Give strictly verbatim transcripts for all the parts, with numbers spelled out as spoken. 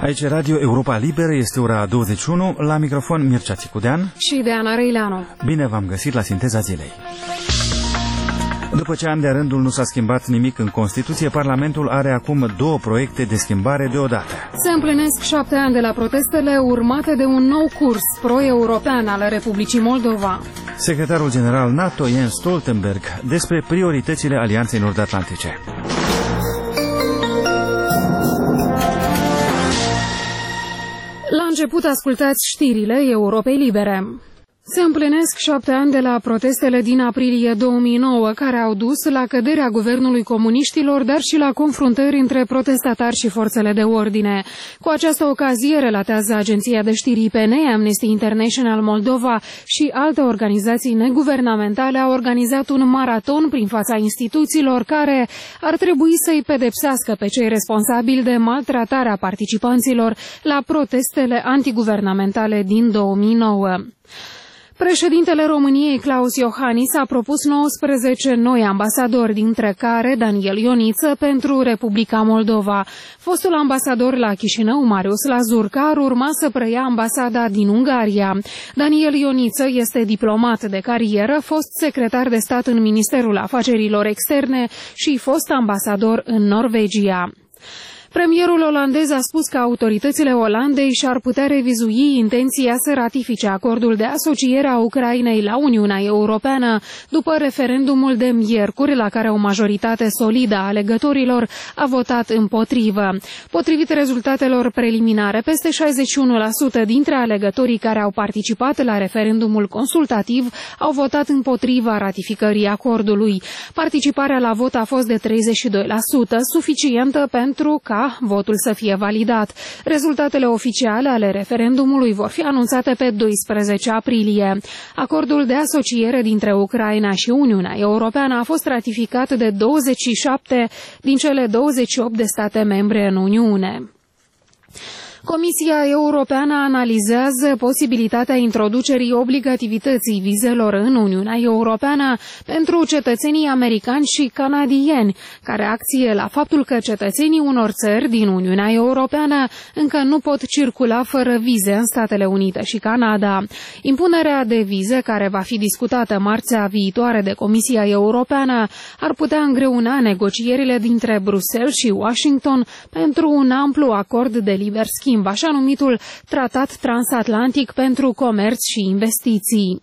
Aici Radio Europa Liberă, este ora douăzeci și unu, la microfon Mircea Țicudean și Deana Răileanu. Bine v-am găsit la Sinteza Zilei. După ce an de rândul nu s-a schimbat nimic în Constituție, Parlamentul are acum două proiecte de schimbare deodată. Se împlinesc șapte ani de la protestele urmate de un nou curs pro-european al Republicii Moldova. Secretarul general NATO, Jens Stoltenberg, despre prioritățile Alianței Nord-Atlantice. La început ascultați știrile Europei Libere. Se împlinesc șapte ani de la protestele din aprilie două mii nouă, care au dus la căderea guvernului comuniștilor, dar și la confruntări între protestatari și forțele de ordine. Cu această ocazie, relatează agenția de știri I P N, Amnesty International Moldova și alte organizații neguvernamentale au organizat un maraton prin fața instituțiilor care ar trebui să-i pedepsească pe cei responsabili de maltratarea participanților la protestele antiguvernamentale din două mii nouă. Președintele României, Claus Iohannis, a propus nouăsprezece noi ambasadori, dintre care Daniel Ioniță pentru Republica Moldova. Fostul ambasador la Chișinău, Marius Lazurca, ar urma să preia ambasada din Ungaria. Daniel Ioniță este diplomat de carieră, fost secretar de stat în Ministerul Afacerilor Externe și fost ambasador în Norvegia. Premierul olandez a spus că autoritățile Olandei și-ar putea revizui intenția să ratifice acordul de asociere a Ucrainei la Uniunea Europeană după referendumul de miercuri, la care o majoritate solidă a alegătorilor a votat împotrivă. Potrivit rezultatelor preliminare, peste șaizeci și unu la sută dintre alegătorii care au participat la referendumul consultativ au votat împotriva ratificării acordului. Participarea la vot a fost de treizeci și doi la sută, suficientă pentru ca votul să fie validat. Rezultatele oficiale ale referendumului vor fi anunțate pe doisprezece aprilie. Acordul de asociere dintre Ucraina și Uniunea Europeană a fost ratificat de douăzeci și șapte din cele douăzeci și opt de state membre în Uniune. Comisia Europeană analizează posibilitatea introducerii obligativității vizelor în Uniunea Europeană pentru cetățenii americani și canadieni, ca reacție la faptul că cetățenii unor țări din Uniunea Europeană încă nu pot circula fără vize în Statele Unite și Canada. Impunerea de vize, care va fi discutată marțea viitoare de Comisia Europeană, ar putea îngreuna negocierile dintre Bruxelles și Washington pentru un amplu acord de liber schimb, așa numitul Tratat Transatlantic pentru Comerț și Investiții.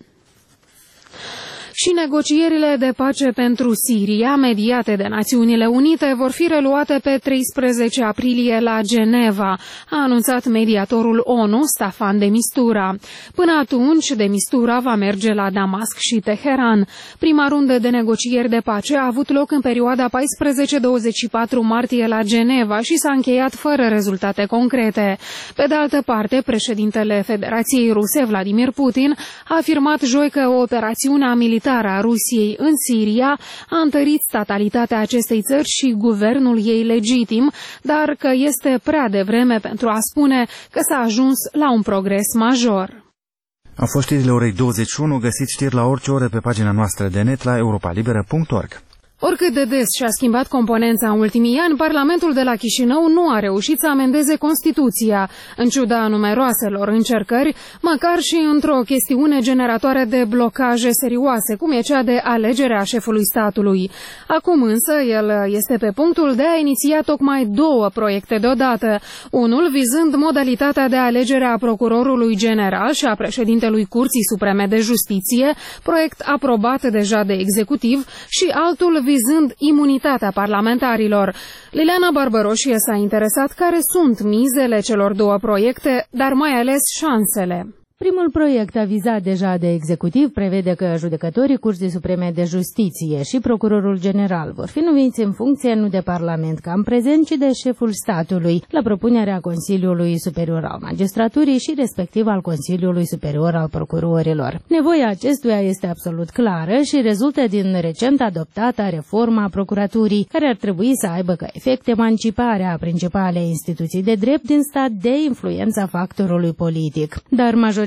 Și negocierile de pace pentru Siria, mediate de Națiunile Unite, vor fi reluate pe treisprezece aprilie la Geneva, a anunțat mediatorul ONU, Staffan de Mistura. Până atunci, de Mistura va merge la Damasc și Teheran. Prima rundă de negocieri de pace a avut loc în perioada paisprezece douăzeci și patru martie la Geneva și s-a încheiat fără rezultate concrete. Pe de altă parte, președintele Federației Ruse, Vladimir Putin, a afirmat joi că operațiunea militară a Rusiei în Siria a întărit statalitatea acestei țări și guvernul ei legitim, dar că este prea devreme pentru a spune că s-a ajuns la un progres major. Au fost știrile orei douăzeci și unu, găsiți știri la orice oră pe pagina noastră de net la europalibera punct org. Oricât de des și-a schimbat componența în ultimii ani, Parlamentul de la Chișinău nu a reușit să amendeze Constituția, în ciuda numeroaselor încercări, măcar și într-o chestiune generatoare de blocaje serioase, cum e cea de alegerea șefului statului. Acum însă, el este pe punctul de a iniția tocmai două proiecte deodată, unul vizând modalitatea de alegere a procurorului general și a președintelui Curții Supreme de Justiție, proiect aprobat deja de executiv, și altul vizând imunitatea parlamentarilor. Liliana Barbăroșie s-a interesat care sunt mizele celor două proiecte, dar mai ales șansele. Primul proiect avizat deja de executiv prevede că judecătorii Curții Supreme de Justiție și procurorul general vor fi numiți în funcție nu de Parlament ca în prezent, ci de șeful statului, la propunerea Consiliului Superior al Magistraturii și respectiv al Consiliului Superior al Procurorilor. Nevoia acestuia este absolut clară și rezultă din recent adoptată reforma procuraturii, care ar trebui să aibă ca efect emanciparea principalei instituții de drept din stat de influența factorului politic. Dar majoritatea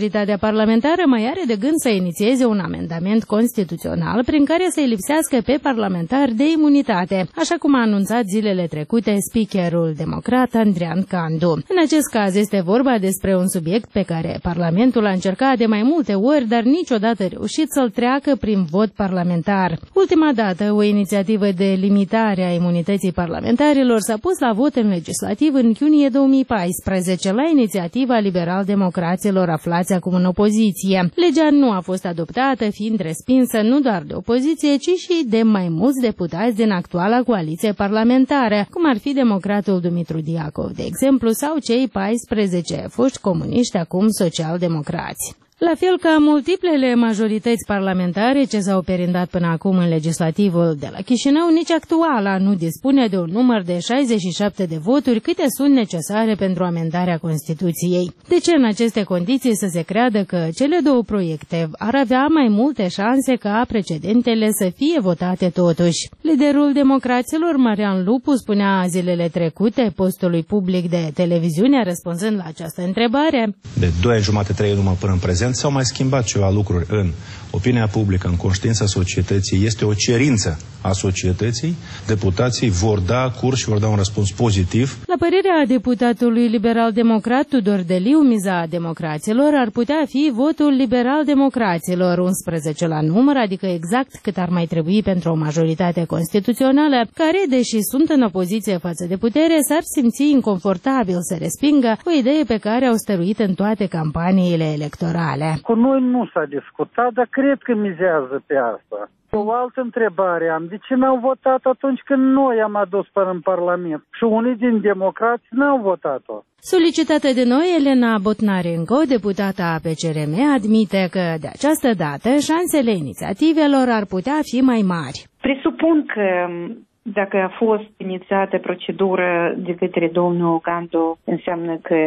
majoritatea parlamentară mai are de gând să inițieze un amendament constituțional prin care să-i lipsească pe parlamentari de imunitate, așa cum a anunțat zilele trecute speakerul democrat Andrian Candu. În acest caz este vorba despre un subiect pe care Parlamentul a încercat de mai multe ori, dar niciodată reușit să-l treacă prin vot parlamentar. Ultima dată, o inițiativă de limitare a imunității parlamentarilor s-a pus la vot în legislativ în iunie două mii paisprezece, la inițiativa liberal-democraților aflați acum în opoziție. Legea nu a fost adoptată, fiind respinsă nu doar de opoziție, ci și de mai mulți deputați din actuala coaliție parlamentară, cum ar fi democratul Dumitru Diacov, de exemplu, sau cei paisprezece foști comuniști, acum social-democrați. La fel ca multiplele majorități parlamentare ce s-au perindat până acum în legislativul de la Chișinău, nici actuala nu dispune de un număr de șaizeci și șapte de voturi câte sunt necesare pentru amendarea Constituției. De ce în aceste condiții să se creadă că cele două proiecte ar avea mai multe șanse ca precedentele să fie votate totuși? Liderul democraților, Marian Lupu, spunea zilele trecute postului public de televiziune, răspunzând la această întrebare: De doi ani jumate, trei numai până în prezent, s-au mai schimbat ceva lucruri în opinia publică, în conștiința societății. Este o cerință a societății. Deputații vor da curs și vor da un răspuns pozitiv. La părerea deputatului liberal-democrat Tudor Deliu, miza democraților ar putea fi votul liberal-democraților, unsprezece la număr, adică exact cât ar mai trebui pentru o majoritate constituțională, care, deși sunt în opoziție față de putere, s-ar simți inconfortabil să respingă o idee pe care au stăruit în toate campaniile electorale. Cu noi nu s-a discutat, dar cred că mizează pe asta. O altă întrebare am. De ce n-au votat atunci când noi am adus până în Parlament? Și unii din democrați n-au votat-o. Solicitată de noi, Elena Botnarenko, deputată a P C R M, admite că de această dată șansele inițiativelor ar putea fi mai mari. Presupun că dacă a fost inițiată procedură de către domnul Candu, înseamnă că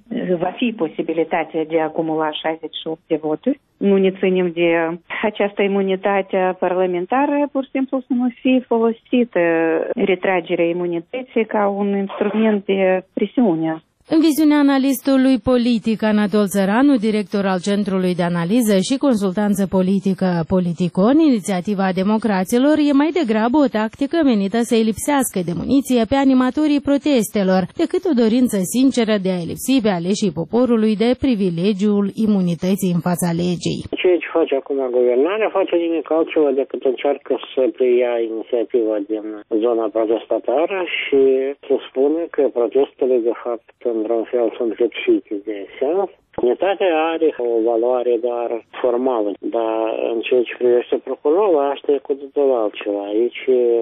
va fi posibilitatea de a acumula șaizeci și opt de voturi. Nu ne ținem de această imunitate parlamentară, pur și simplu să nu fie folosită retragerea imunității ca un instrument de presiune. În viziunea analistului politic Anatol Țăranu, director al Centrului de Analiză și Consultanță Politică Politicon, inițiativa democraților e mai degrabă o tactică menită să-i lipsească de muniție pe animatorii protestelor, decât o dorință sinceră de a-i lipsi pe aleșii poporului de privilegiul imunității în fața legii. Ceea ce face acum guvernarea face nimic altceva decât încearcă să preia inițiativa din zona protestatară și să spună că protestele de fapt într-un fel sunt lipsite de sens. Unitatea are o valoare doar formală, dar în ceea ce privește procurorul, asta e cu totul altceva. Aici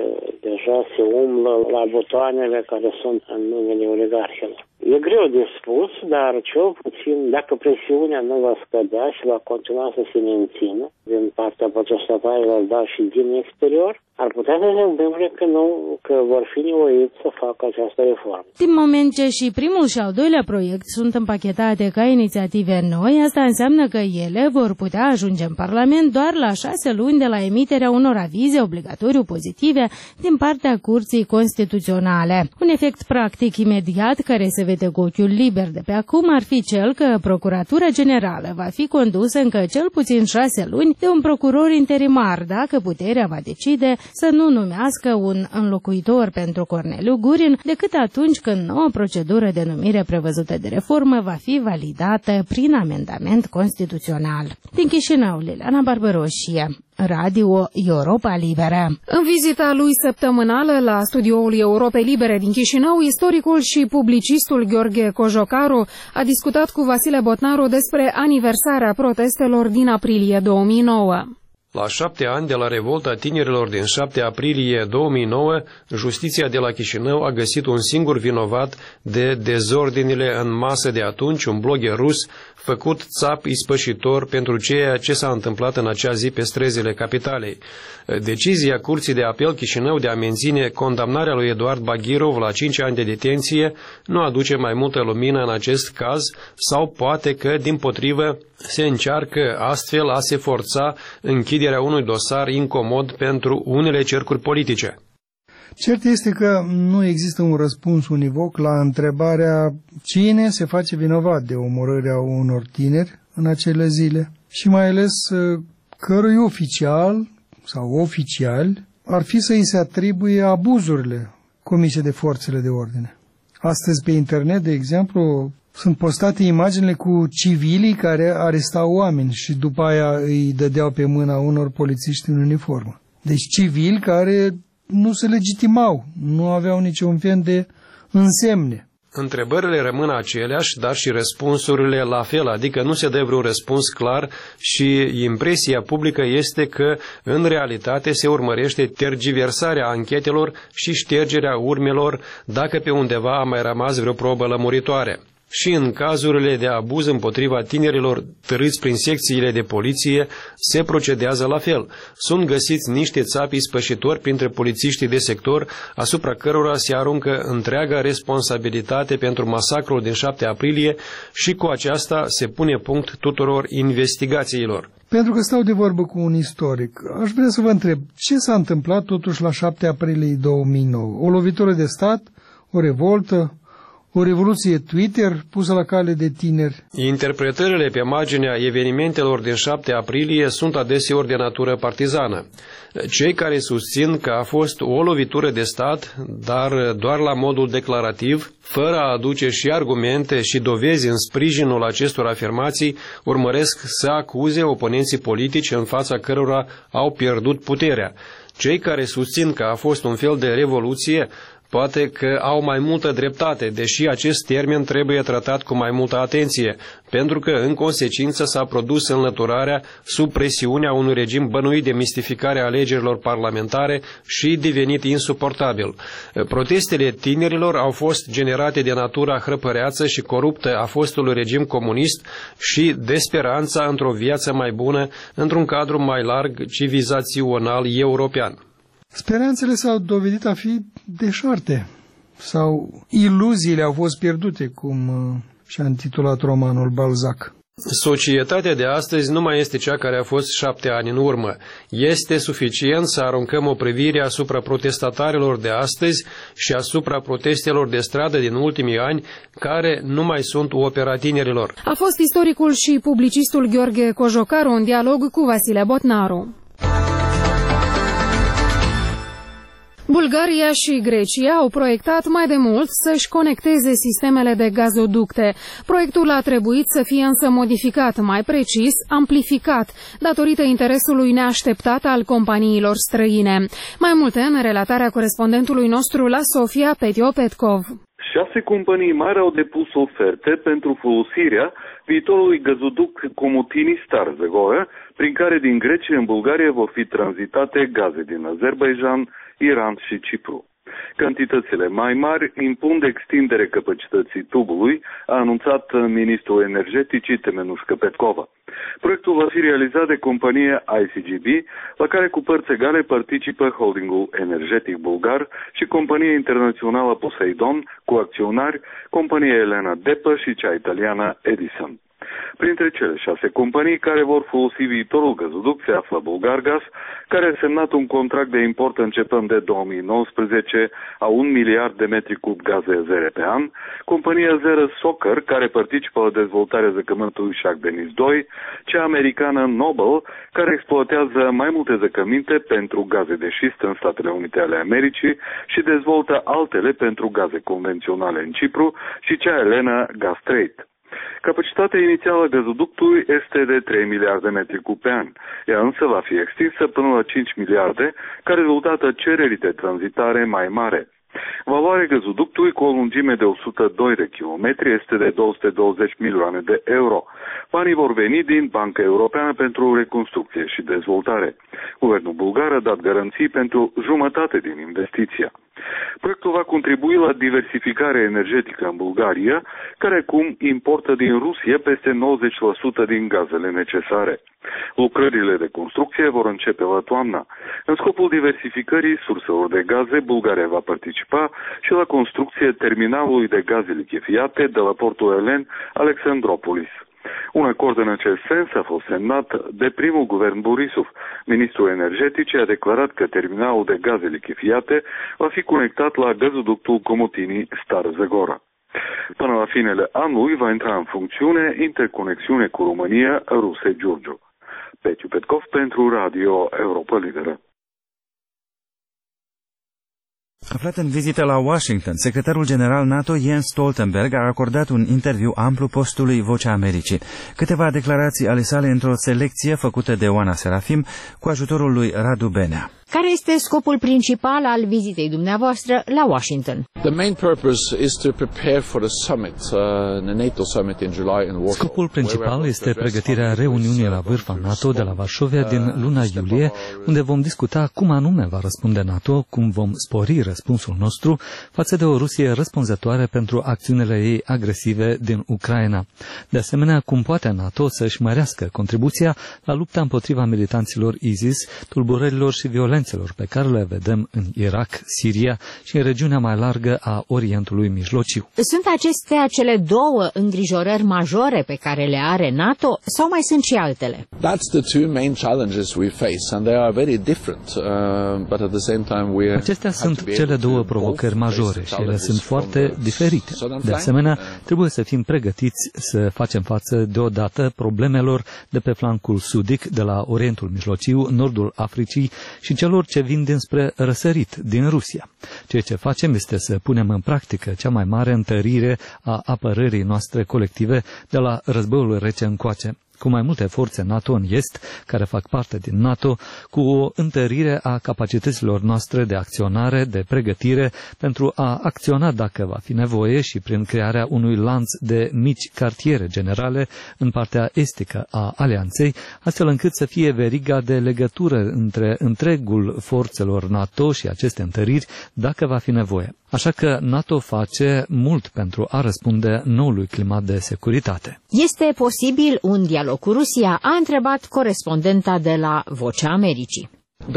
deja se umblă la butoanele care sunt în numele oligarhilor. E greu de spus, dar cel puțin, dacă presiunea nu va scădea și va continua să se mențină din partea protestatarilor, dar și din exterior, ar putea să se întâmple că, nu, că vor fi nevoiți să facă această reformă. Din moment ce și primul și al doilea proiect sunt împachetate ca inițiative noi, asta înseamnă că ele vor putea ajunge în Parlament doar la șase luni de la emiterea unor avize obligatoriu pozitive din partea Curții Constituționale. Un efect practic imediat care se vede cu ochiul liber de pe acum ar fi cel că Procuratura Generală va fi condusă încă cel puțin șase luni de un procuror interimar, dacă puterea va decide să nu numească un înlocuitor pentru Corneliu Gurin, decât atunci când noua procedură de numire prevăzută de reformă va fi validată prin amendament constituțional. Din Chișinău, Liliana Barbăroșie, Radio Europa Liberă. În vizita lui săptămânală la studioul Europei Libere din Chișinău, istoricul și publicistul Gheorghe Cojocaru a discutat cu Vasile Botnaru despre aniversarea protestelor din aprilie două mii nouă. La șapte ani de la revolta tinerilor din șapte aprilie două mii nouă, justiția de la Chișinău a găsit un singur vinovat de dezordinile în masă de atunci, un blogger rus făcut țap ispășitor pentru ceea ce s-a întâmplat în acea zi pe străzile capitalei. Decizia Curții de Apel Chișinău de a menține condamnarea lui Eduard Baghirov la cinci ani de detenție nu aduce mai multă lumină în acest caz, sau poate că, dimpotrivă, se încearcă astfel a se forța închiderea unui dosar incomod pentru unele cercuri politice. Cert este că nu există un răspuns univoc la întrebarea cine se face vinovat de omorârea unor tineri în acele zile și mai ales cărui oficial sau oficiali ar fi să îi se atribuie abuzurile comise de forțele de ordine. Astăzi pe internet, de exemplu, sunt postate imaginile cu civilii care arestau oameni și după aia îi dădeau pe mâna unor polițiști în uniformă. Deci civili care nu se legitimau, nu aveau niciun fel de însemne. Întrebările rămân aceleași, dar și răspunsurile la fel, adică nu se dă vreun răspuns clar și impresia publică este că, în realitate, se urmărește tergiversarea anchetelor și ștergerea urmelor dacă pe undeva a mai rămas vreo probă lămuritoare. Și în cazurile de abuz împotriva tinerilor târâți prin secțiile de poliție se procedează la fel. Sunt găsiți niște țapi spășitori printre polițiștii de sector, asupra cărora se aruncă întreaga responsabilitate pentru masacrul din șapte aprilie și cu aceasta se pune punct tuturor investigațiilor. Pentru că stau de vorbă cu un istoric, aș vrea să vă întreb ce s-a întâmplat totuși la șapte aprilie două mii nouă? O lovitură de stat? O revoltă? O revoluție Twitter pusă la cale de tineri? Interpretările pe marginea evenimentelor din șapte aprilie sunt adeseori de natură partizană. Cei care susțin că a fost o lovitură de stat, dar doar la modul declarativ, fără a aduce și argumente și dovezi în sprijinul acestor afirmații, urmăresc să acuze oponenții politici în fața cărora au pierdut puterea. Cei care susțin că a fost un fel de revoluție, poate că au mai multă dreptate, deși acest termen trebuie tratat cu mai multă atenție, pentru că, în consecință, s-a produs înlăturarea sub presiunea unui regim bănuit de mistificare a alegerilor parlamentare și devenit insuportabil. Protestele tinerilor au fost generate de natura hrăpăreață și coruptă a fostului regim comunist și de speranța într-o viață mai bună, într-un cadru mai larg civilizațional european. Speranțele s-au dovedit a fi deșarte sau iluziile au fost pierdute, cum și-a intitulat romanul Balzac. Societatea de astăzi nu mai este cea care a fost șapte ani în urmă. Este suficient să aruncăm o privire asupra protestatarilor de astăzi și asupra protestelor de stradă din ultimii ani, care nu mai sunt opera tinerilor. A fost istoricul și publicistul Gheorghe Cojocaru în dialog cu Vasile Botnaru. Bulgaria și Grecia au proiectat mai de mult să-și conecteze sistemele de gazoducte. Proiectul a trebuit să fie însă modificat, mai precis, amplificat, datorită interesului neașteptat al companiilor străine. Mai multe în relatarea corespondentului nostru la Sofia, Petio Petkov. Șase companii mari au depus oferte pentru folosirea viitorului gazoduct Comotini-Star Zagora, prin care din Grecia în Bulgaria vor fi tranzitate gaze din Azerbaidjan, Iran și Cipru. Cantitățile mai mari impun de extindere capacității tubului, a anunțat ministrul energeticii Temenușca Petkova. Proiectul va fi realizat de compania I C G B, la care cu părți egale participă holdingul energetic bulgar și compania internațională Poseidon, cu acționari, compania Elena Depă și cea italiană Edison. Printre cele șase companii care vor folosi viitorul gazoduct se află Bulgargas, care a semnat un contract de import începând de două mii nouăsprezece a un miliard de metri cub gaze azere pe an, compania Zeră Soccer, care participă la dezvoltarea zăcământului Shah Deniz doi, cea americană Noble, care exploatează mai multe zăcăminte pentru gaze de șist în Statele Unite ale Americii și dezvoltă altele pentru gaze convenționale în Cipru, și cea Elena Gas Trade. Capacitatea inițială a gazoductului este de trei miliarde metri cub pe an, ea însă va fi extinsă până la cinci miliarde ca rezultat a cererii de tranzitare mai mare. Valoarea gazoductului, cu o lungime de o sută doi de kilometri, este de două sute douăzeci milioane de euro. Banii vor veni din Banca Europeană pentru Reconstrucție și Dezvoltare. Guvernul bulgar a dat garanții pentru jumătate din investiția. Proiectul va contribui la diversificarea energetică în Bulgaria, care acum importă din Rusia peste nouăzeci la sută din gazele necesare. Lucrările de construcție vor începe la toamnă. În scopul diversificării surselor de gaze, Bulgaria va participa și la construcție terminalului de gaze lichefiate de la portul Elen Alexandropolis. Un acord în acest sens a fost semnat de primul guvern Borisov. Ministrul energetic a declarat că terminalul de gaze lichefiate va fi conectat la gazoductul Comotini-Star Zagora. Până la finele anului va intra în funcțiune interconexiune cu România Ruse-Giurgiu. Petiu Petkov pentru Radio Europa Liberă. Aflat în vizită la Washington, secretarul general NATO Jens Stoltenberg a acordat un interviu amplu postului Vocea Americii. Câteva declarații ale sale într-o selecție făcută de Oana Serafim cu ajutorul lui Radu Benea. Care este scopul principal al vizitei dumneavoastră la Washington? Scopul principal este pregătirea reuniunii la vârf a NATO de la Varșovia din luna iulie, unde vom discuta cum anume va răspunde NATO, cum vom spori răspunsul nostru față de o Rusie răspunzătoare pentru acțiunile ei agresive din Ucraina. De asemenea, cum poate NATO să-și mărească contribuția la lupta împotriva militanților ISIS, tulburărilor și violențelor pe care le vedem în Irak, Siria și în regiunea mai largă a Orientului Mijlociu. Sunt acestea cele două îngrijorări majore pe care le are NATO sau mai sunt și altele? Acestea sunt cele două provocări majore și ele sunt foarte diferite. De asemenea, trebuie să fim pregătiți să facem față deodată problemelor de pe flancul sudic, de la Orientul Mijlociu, nordul Africii și celor ce vin dinspre răsărit, din Rusia. Ceea ce facem este să punem în practică cea mai mare întărire a apărării noastre colective de la războiul rece încoace, cu mai multe forțe NATO în Est, care fac parte din NATO, cu o întărire a capacităților noastre de acționare, de pregătire, pentru a acționa dacă va fi nevoie și prin crearea unui lanț de mici cartiere generale în partea estică a alianței, astfel încât să fie veriga de legătură între întregul forțelor NATO și aceste întăriri, dacă va fi nevoie. Așa că NATO face mult pentru a răspunde noului climat de securitate. Este posibil un dialog cu Rusia? A întrebat corespondenta de la Vocea Americii.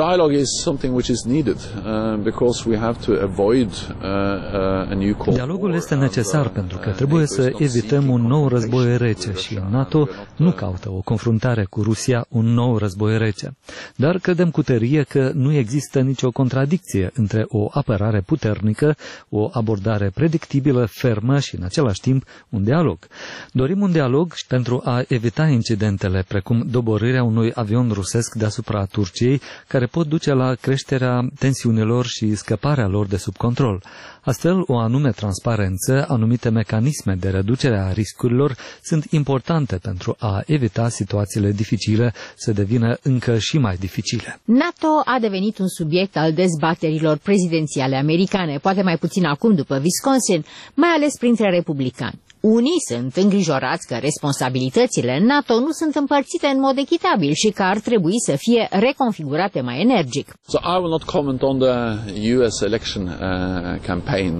Dialogul este necesar pentru că trebuie să evităm un nou război rece și NATO nu caută o confruntare cu Rusia, un nou război rece. Dar credem cu tărie că nu există nicio contradicție între o apărare puternică, o abordare predictibilă, fermă și în același timp un dialog. Dorim un dialog pentru a evita incidentele precum doborârea unui avion rusesc deasupra Turciei, care pot duce la creșterea tensiunilor și scăparea lor de sub control. Astfel, o anume transparență, anumite mecanisme de reducere a riscurilor sunt importante pentru a evita situațiile dificile să devină încă și mai dificile. NATO a devenit un subiect al dezbaterilor prezidențiale americane, poate mai puțin acum după Wisconsin, mai ales printre republicani. Unii sunt îngrijorați că responsabilitățile în NATO nu sunt împărțite în mod echitabil și că ar trebui să fie reconfigurate mai energic. So I will not comment on the U S election uh, campaign.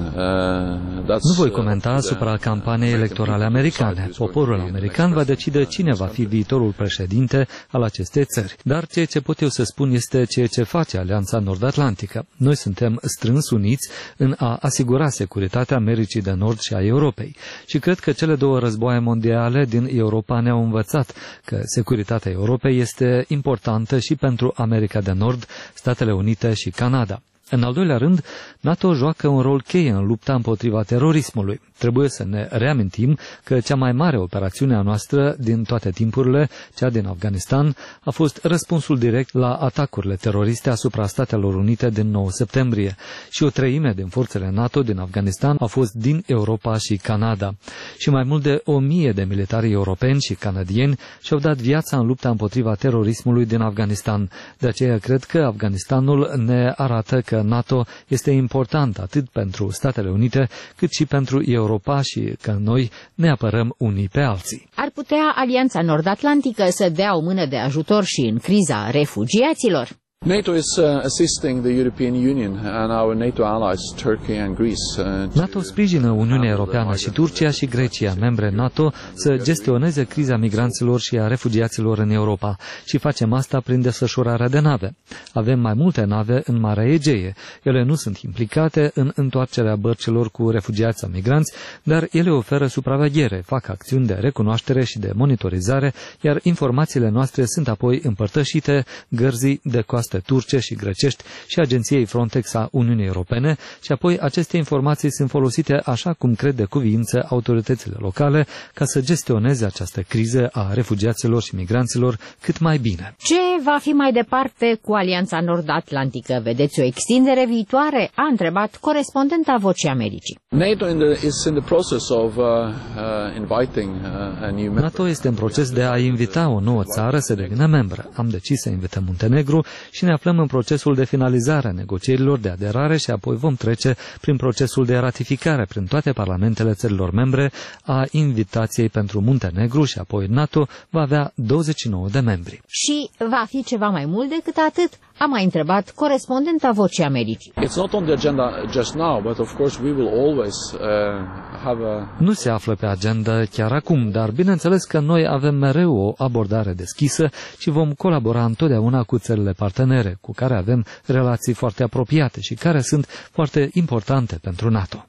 Uh, that's, nu voi comenta asupra campaniei electorale americane. Poporul american va decide cine va fi viitorul președinte al acestei țări. Dar ceea ce pot eu să spun este ceea ce face Alianța Nord-Atlantică. Noi suntem strâns uniți în a asigura securitatea Americii de Nord și a Europei. Și cred că cele două războaie mondiale din Europa ne-au învățat că securitatea Europei este importantă și pentru America de Nord, Statele Unite și Canada. În al doilea rând, NATO joacă un rol cheie în lupta împotriva terorismului. Trebuie să ne reamintim că cea mai mare operațiune a noastră din toate timpurile, cea din Afganistan, a fost răspunsul direct la atacurile teroriste asupra Statelor Unite din nouă septembrie și o treime din forțele NATO din Afganistan au fost din Europa și Canada. Și mai mult de o mie de militari europeni și canadieni și-au dat viața în lupta împotriva terorismului din Afganistan. De aceea cred că Afganistanul ne arată că NATO este important atât pentru Statele Unite cât și pentru Europa și că noi ne apărăm unii pe alții. Ar putea Alianța Nord-Atlantică să dea o mână de ajutor și în criza refugiaților? NATO is uh, assisting the European Union and our NATO allies Turkey and Greece. Uh, NATO sprijină Uniunea Europeană și Turcia și Grecia, membre NATO, să gestioneze criza migranților și a refugiaților în Europa și facem asta prin desfășurarea de nave. Avem mai multe nave în Marea Egee. Ele nu sunt implicate în întoarcerea bărcilor cu refugiați sau migranți, dar ele oferă supraveghere, fac acțiuni de recunoaștere și de monitorizare, iar informațiile noastre sunt apoi împărtășite gărzii de coastă poste turce și grecești și agenției Frontex a Uniunii Europene și apoi aceste informații sunt folosite așa cum cred de cuviință autoritățile locale ca să gestioneze această criză a refugiaților și migranților cât mai bine. Ce va fi mai departe cu Alianța Nord-Atlantică? Vedeți o extindere viitoare? A întrebat corespondenta Vocii Americii. NATO este în proces de a invita o nouă țară să devină membră. Am decis să invităm Muntenegru și ne aflăm în procesul de finalizare a negocierilor de aderare și apoi vom trece prin procesul de ratificare prin toate parlamentele țărilor membre a invitației pentru Muntenegru și apoi NATO va avea douăzeci și nouă de membri. Și va fi ceva mai mult decât atât? A mai întrebat corespondenta Vocii Americii. Nu se află pe agenda chiar acum, dar bineînțeles că noi avem mereu o abordare deschisă și vom colabora întotdeauna cu țările partenere, cu care avem relații foarte apropiate și care sunt foarte importante pentru NATO.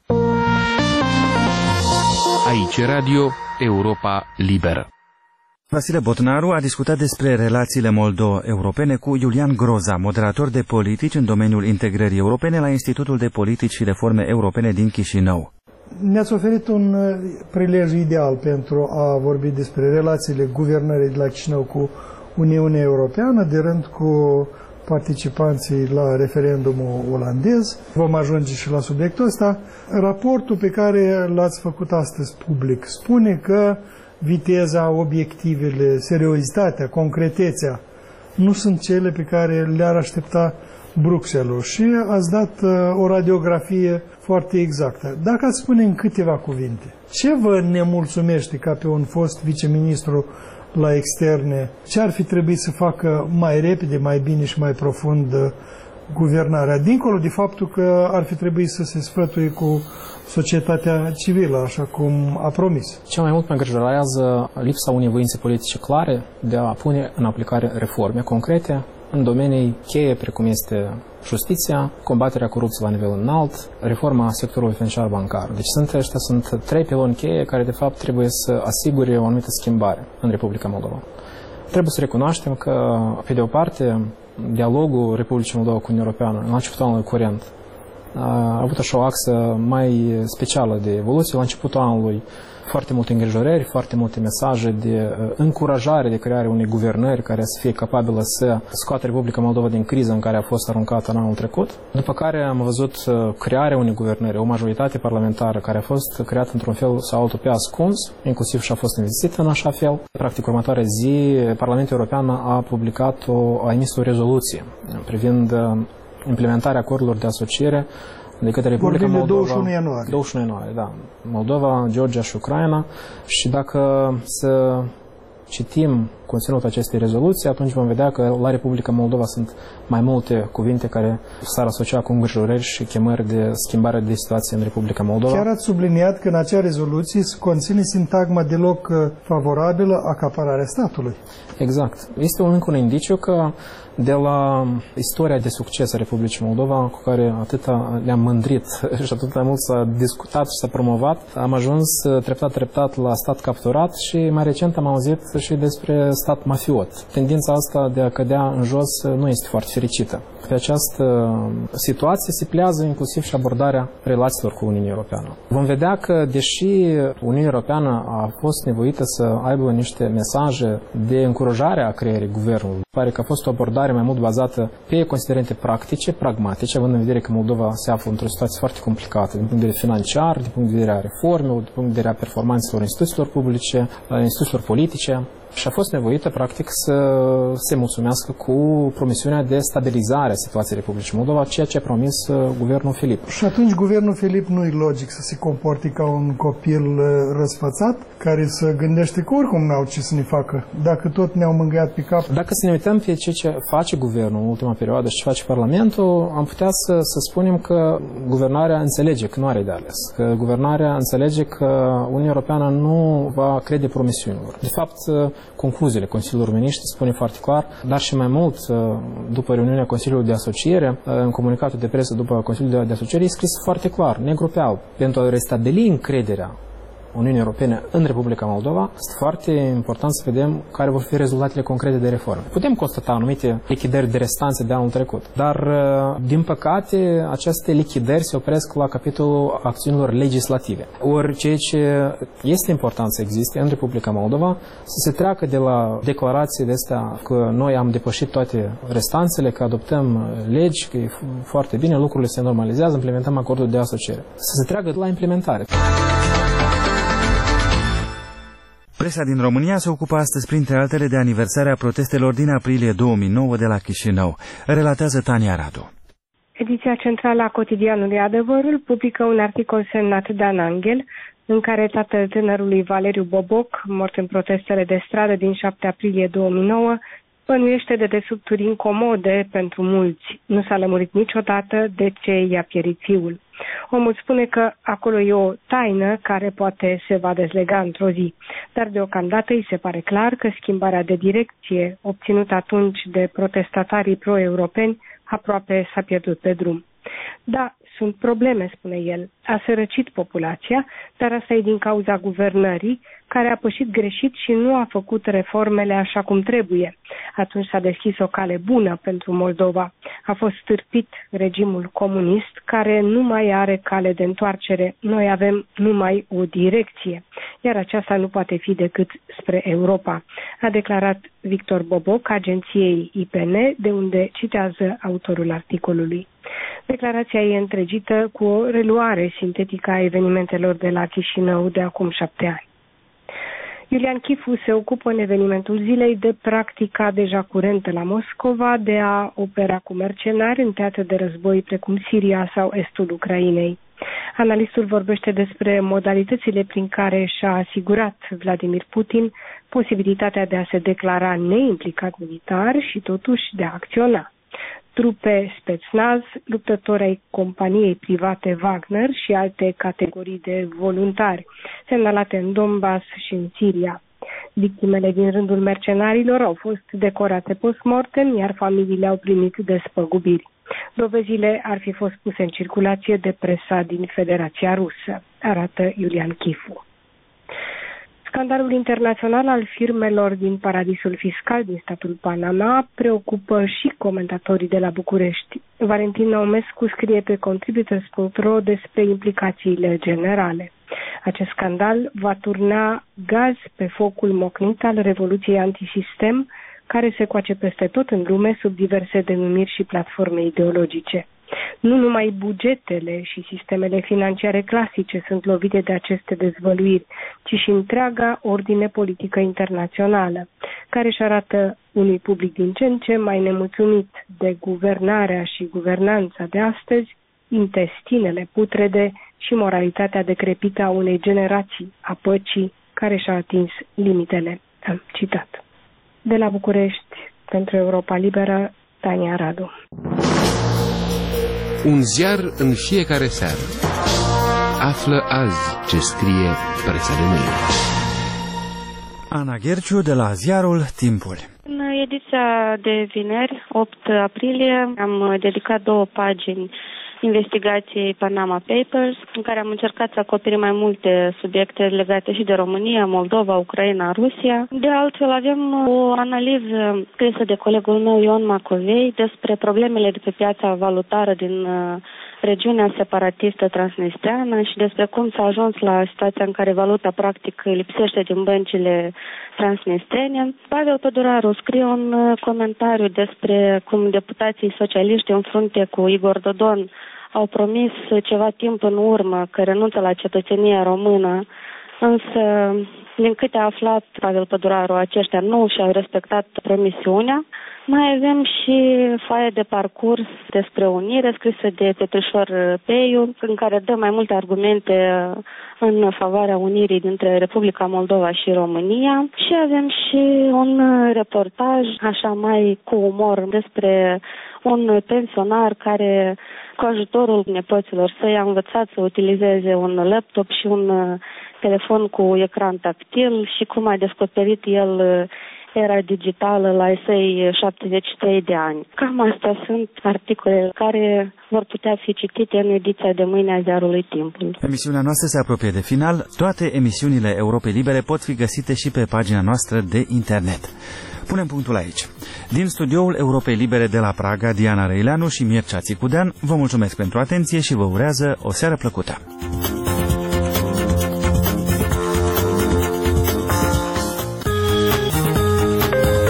Aici Radio Europa Liberă. Vasile Botnaru a discutat despre relațiile moldo-europene cu Iulian Groza, moderator de politici în domeniul integrării europene la Institutul de Politici și Reforme Europene din Chișinău. Ne-ați oferit un prilej ideal pentru a vorbi despre relațiile guvernării de la Chișinău cu Uniunea Europeană, de rând cu participanții la referendumul olandez. Vom ajunge și la subiectul ăsta. Raportul pe care l-ați făcut astăzi public spune că viteza, obiectivele, seriozitatea, concretețea nu sunt cele pe care le-ar aștepta Bruxelles și ați dat uh, o radiografie foarte exactă. Dacă ați spune în câteva cuvinte, ce vă nemulțumește ca pe un fost viceministru la externe, ce ar fi trebuit să facă mai repede, mai bine și mai profund uh, guvernarea, dincolo de faptul că ar fi trebuit să se sfătuie cu societatea civilă, așa cum a promis. Cel mai mult mă îngrijorează lipsa unei voințe politice clare de a pune în aplicare reforme concrete în domenii cheie, precum este justiția, combaterea corupției la nivel înalt, reforma sectorului financiar bancar. Deci sunt, ăștia sunt trei piloni cheie care, de fapt, trebuie să asigure o anumită schimbare în Republica Moldova. Trebuie să recunoaștem că, pe de o parte, dialogul Republicii Moldova cu Uniunea Europeană, în începutul anului curent, a avut așa o axă mai specială de evoluție. La începutul anului foarte multe îngrijorări, foarte multe mesaje de încurajare de creare unei guvernări care să fie capabilă să scoată Republica Moldova din criză în care a fost aruncată în anul trecut. După care am văzut crearea unei guvernări, o majoritate parlamentară care a fost creată într-un fel sau altul pe ascuns, inclusiv și a fost investită în așa fel. Practic, următoarea zi, Parlamentul European a publicat o, a emis o rezoluție privind implementarea acordurilor de asociere de către Republica Moldova. douăzeci și unu ianuarie. douăzeci și unu ianuarie, da. Moldova, Georgia și Ucraina. Și dacă să citim conținutul acestei rezoluții, atunci vom vedea că la Republica Moldova sunt mai multe cuvinte care s-ar asocia cu îngrijorări și chemări de schimbare de situație în Republica Moldova. Chiar ați subliniat că în acea rezoluție conține sintagma deloc favorabilă acapararea statului. Exact. Este un, încă un indiciu că de la istoria de succes a Republicii Moldova, cu care atâta le-am mândrit și atât mult s-a discutat și s-a promovat, am ajuns treptat-treptat la stat capturat și mai recent am auzit și despre stat mafiot. Tendința asta de a cădea în jos nu este foarte fericită. Pe această situație se plează inclusiv și abordarea relațiilor cu Uniunea Europeană. Vom vedea că, deși Uniunea Europeană a fost nevoită să aibă niște mesaje de încurajare a creierii guvernului, pare că a fost o abordare mai mult bazată pe considerente practice, pragmatice, având în vedere că Moldova se află într-o situație foarte complicată din punct de vedere financiar, din punct de vedere a reformelor, din punct de vedere a performanțelor instituțiilor publice, instituțiilor politice. Și a fost nevoită, practic, să se mulțumească cu promisiunea de stabilizare a situației Republicii Moldova, ceea ce a promis guvernul Filip. Și atunci guvernul Filip nu e logic să se comporte ca un copil răsfățat, care să gândește că oricum n-au ce să ne facă, dacă tot ne-au mângâiat pe cap. Dacă să ne uităm pe ce, ce face guvernul în ultima perioadă și ce face Parlamentul, am putea să, să spunem că guvernarea înțelege că nu are de ales, că guvernarea înțelege că Uniunea Europeană nu va crede promisiunilor. De fapt, concluziile Consiliului Miniștri spune foarte clar, dar și mai mult, după reuniunea Consiliului de Asociere, în comunicatul de presă după Consiliul de Asociere, e scris foarte clar, negru pe alb, pentru a restabili încrederea Uniunii Europene în Republica Moldova, este foarte important să vedem care vor fi rezultatele concrete de reforme. Putem constata anumite lichidări de restanțe de anul trecut, dar, din păcate, aceste lichidări se opresc la capitolul acțiunilor legislative. Ori ceea ce este important să existe în Republica Moldova, să se treacă de la declarații de astea că noi am depășit toate restanțele, că adoptăm legi, că e foarte bine, lucrurile se normalizează, implementăm acordul de asociere. Să se treacă de la implementare. Presa din România se ocupă astăzi, printre altele, de aniversarea protestelor din aprilie două mii nouă de la Chișinău. Relatează Tania Radu. Ediția centrală a cotidianului Adevărul publică un articol semnat Dan Angel, în care tatăl tânărului Valeriu Boboc, mort în protestele de stradă din șapte aprilie două mii nouă, bănuiește de dedesubturi incomode pentru mulți. Nu s-a lămurit niciodată de ce i-a pierit fiul. Omul spune că acolo e o taină care poate se va dezlega într-o zi, dar deocamdată îi se pare clar că schimbarea de direcție obținută atunci de protestatarii pro-europeni aproape s-a pierdut pe drum. Da, sunt probleme, spune el. A sărăcit populația, dar asta e din cauza guvernării, care a pășit greșit și nu a făcut reformele așa cum trebuie. Atunci s-a deschis o cale bună pentru Moldova. A fost stârpit regimul comunist, care nu mai are cale de întoarcere. Noi avem numai o direcție, iar aceasta nu poate fi decât spre Europa, a declarat Victor Boboc, agenției I P N, de unde citează autorul articolului. Declarația e întregită cu o reluare sintetică a evenimentelor de la Chișinău de acum șapte ani. Iulian Chifu se ocupă în evenimentul zilei de practica deja curentă la Moscova de a opera cu mercenari în teatre de război precum Siria sau estul Ucrainei. Analistul vorbește despre modalitățile prin care și-a asigurat Vladimir Putin posibilitatea de a se declara neimplicat militar și totuși de a acționa. Trupe Spetsnaz, luptători ai companiei private Wagner și alte categorii de voluntari, semnalate în Donbass și în Siria. Victimele din rândul mercenarilor au fost decorate post-mortem, iar familiile au primit despăgubiri. Dovezile ar fi fost puse în circulație de presa din Federația Rusă, arată Iulian Chifu. Scandalul internațional al firmelor din paradisul fiscal din statul Panama preocupă și comentatorii de la București. Valentin Naumescu scrie pe contributors punct ro despre implicațiile generale. Acest scandal va turna gaz pe focul mocnit al revoluției antisistem, care se coace peste tot în lume sub diverse denumiri și platforme ideologice. Nu numai bugetele și sistemele financiare clasice sunt lovite de aceste dezvăluiri, ci și întreaga ordine politică internațională, care își arată unui public din ce în ce mai nemulțumit de guvernarea și guvernanța de astăzi, intestinele putrede și moralitatea decrepită a unei generații a păcii care și-a atins limitele. Am citat. De la București, pentru Europa Liberă, Tania Radu. Un ziar în fiecare seară. Află azi ce scrie presa de mâine. Ana Gherciu de la ziarul Timpul. În ediția de vineri, opt aprilie, am dedicat două pagini investigației Panama Papers, în care am încercat să acoperim mai multe subiecte legate și de România, Moldova, Ucraina, Rusia. De altfel, avem o analiză scrisă de colegul meu Ion Macovei despre problemele de pe piața valutară din regiunea separatistă transnistreană și despre cum s-a ajuns la situația în care valuta practic lipsește din băncile transnistrene. Pavel Păduraru scrie un comentariu despre cum deputații socialiști în frunte cu Igor Dodon au promis ceva timp în urmă că renunță la cetățenia română, însă, din câte a aflat Pavel Păduraru, aceștia nu și-au respectat promisiunea. Mai avem și foaia de parcurs despre unire, scrisă de Petrișor Peiu, în care dă mai multe argumente în favoarea unirii dintre Republica Moldova și România. Și avem și un reportaj, așa mai cu umor, despre un pensionar care, cu ajutorul nepoților săi, a învățat să utilizeze un laptop și un telefon cu ecran tactil și cum a descoperit el era digitală la esei șaptezeci și trei de ani. Cam astea sunt articole care vor putea fi citite în ediția de mâine a ziarului Timpul. Emisiunea noastră se apropie de final. Toate emisiunile Europei Libere pot fi găsite și pe pagina noastră de internet. Punem punctul aici. Din studioul Europei Libere de la Praga, Diana Răileanu și Mircea Țicudean, vă mulțumesc pentru atenție și vă urează o seară plăcută.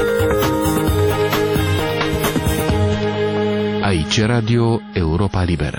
Aici Radio Europa Liberă.